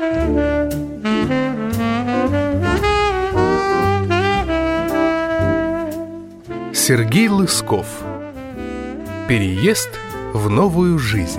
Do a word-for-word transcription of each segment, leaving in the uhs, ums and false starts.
Сергей Лысков. Переезд в новую жизнь.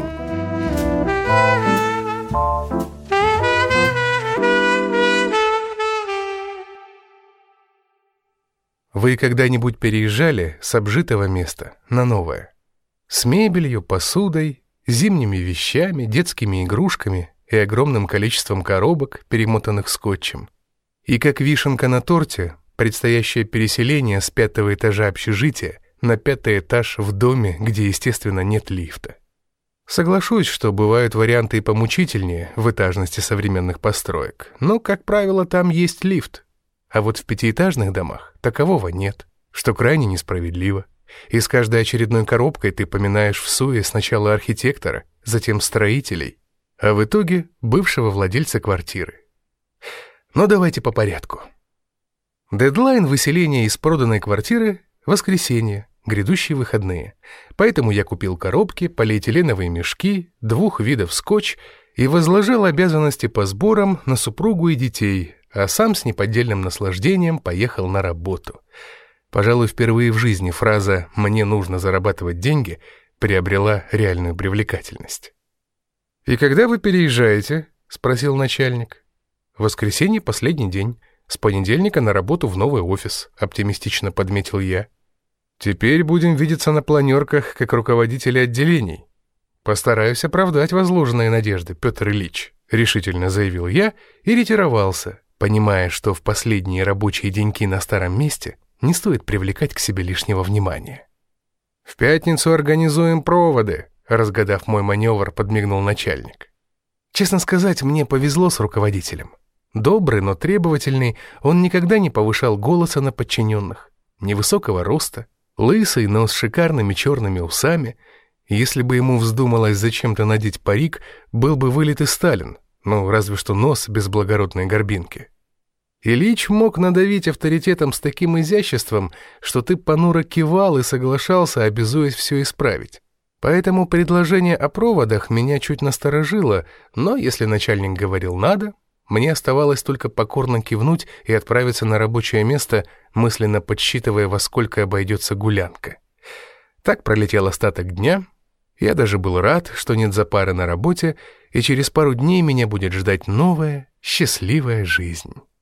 Вы когда-нибудь переезжали с обжитого места на новое? С мебелью, посудой, зимними вещами, детскими игрушками и огромным количеством коробок, перемотанных скотчем. И как вишенка на торте, предстоящее переселение с пятого этажа общежития на пятый этаж в доме, где, естественно, нет лифта. Соглашусь, что бывают варианты и помучительнее в этажности современных построек, но, как правило, там есть лифт. А вот в пятиэтажных домах такового нет, что крайне несправедливо. И с каждой очередной коробкой ты поминаешь всуе сначала архитектора, затем строителей, а в итоге бывшего владельца квартиры. Но давайте по порядку. Дедлайн выселения из проданной квартиры – воскресенье, грядущие выходные. Поэтому я купил коробки, полиэтиленовые мешки, двух видов скотч и возложил обязанности по сборам на супругу и детей, а сам с неподдельным наслаждением поехал на работу. Пожалуй, впервые в жизни фраза «мне нужно зарабатывать деньги» приобрела реальную привлекательность. «И когда вы переезжаете?» – спросил начальник. «В воскресенье последний день. С понедельника на работу в новый офис», – оптимистично подметил я. «Теперь будем видеться на планерках как руководители отделений. Постараюсь оправдать возложенные надежды, Петр Ильич», – решительно заявил я и ретировался, понимая, что в последние рабочие деньки на старом месте не стоит привлекать к себе лишнего внимания. «В пятницу организуем проводы», – разгадав мой маневр, подмигнул начальник. Честно сказать, мне повезло с руководителем. Добрый, но требовательный, он никогда не повышал голоса на подчиненных. Невысокого роста, лысый, но с шикарными черными усами. Если бы ему вздумалось зачем-то надеть парик, был бы вылитый Сталин, ну, разве что нос без благородной горбинки. Ильич мог надавить авторитетом с таким изяществом, что ты понуро кивал и соглашался, обязуясь все исправить. Поэтому предложение о проводах меня чуть насторожило, но если начальник говорил «надо», мне оставалось только покорно кивнуть и отправиться на рабочее место, мысленно подсчитывая, во сколько обойдется гулянка. Так пролетел остаток дня. Я даже был рад, что нет запары на работе, и через пару дней меня будет ждать новая, счастливая жизнь.